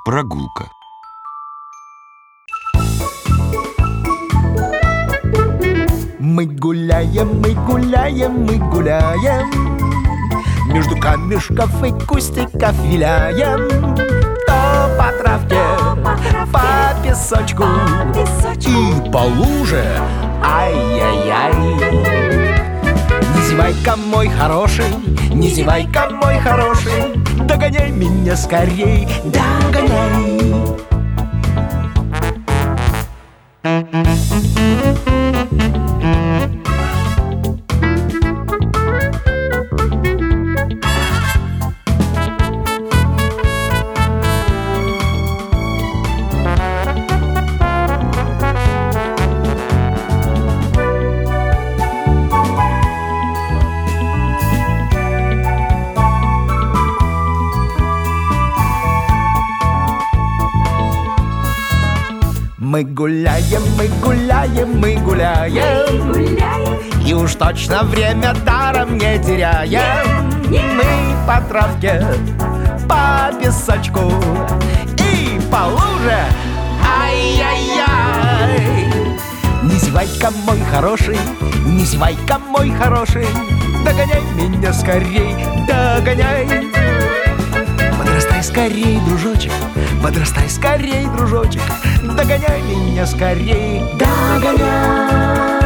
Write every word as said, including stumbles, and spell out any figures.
Прогулка. Мы гуляем, мы гуляем, мы гуляем, между камешков и кустиков виляем. То по травке, по песочку и по луже. Ай-яй-яй. Не зевай-ка, мой хороший, не зевай-ка, мой хороший, догоняй меня скорей, догоняй. Мы гуляем, мы гуляем, мы гуляем, гуляем, и уж точно время даром не теряем. Мы по травке, по песочку и по луже. Ай-яй-яй. Не зевай-ка, мой хороший, не зевай-ка, мой хороший, догоняй меня скорей, догоняй. Подрастай скорей, дружочек, подрастай скорей, дружочек, догоняй меня скорей, догоняй.